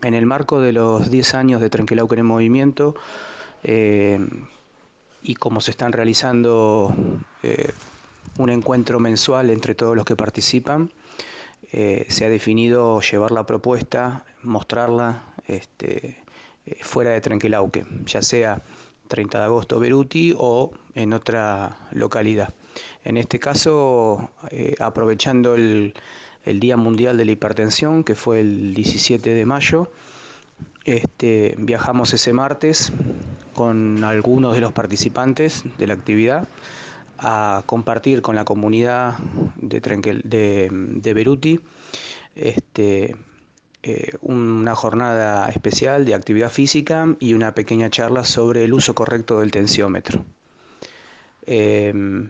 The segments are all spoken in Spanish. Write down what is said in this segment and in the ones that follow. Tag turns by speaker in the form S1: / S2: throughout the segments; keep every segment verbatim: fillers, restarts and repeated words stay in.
S1: En el marco de los diez años de Trenquelauquen en Movimiento, eh, y como se están realizando eh, un encuentro mensual entre todos los que participan, eh, se ha definido llevar la propuesta, mostrarla este, eh, fuera de Trenquelauquen, ya sea treinta de agosto Beruti o en otra localidad. En este caso, eh, aprovechando el, el Día Mundial de la Hipertensión, que fue el diecisiete de mayo, este, viajamos ese martes con algunos de los participantes de la actividad a compartir con la comunidad de, Trenquel, de, de Beruti este, eh, una jornada especial de actividad física y una pequeña charla sobre el uso correcto del tensiómetro. Eh,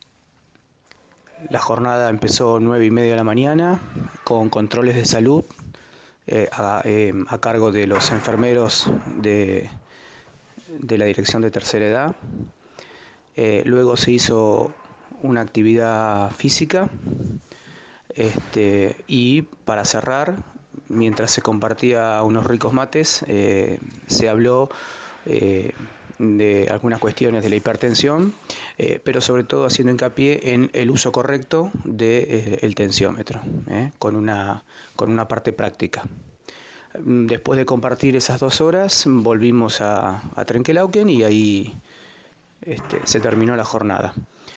S1: la jornada empezó nueve y media de la mañana con controles de salud eh, a, eh, a cargo de los enfermeros de, de la Dirección de Tercera Edad. Eh, luego se hizo una actividad física este, y para cerrar, mientras se compartía unos ricos mates, eh, se habló eh, de algunas cuestiones de la hipertensión, eh, pero sobre todo haciendo hincapié en el uso correcto del de, eh, tensiómetro, eh, con, una, con una parte práctica. Después de compartir esas dos horas, volvimos a, a Trenquelauquen y ahí este, se terminó la jornada.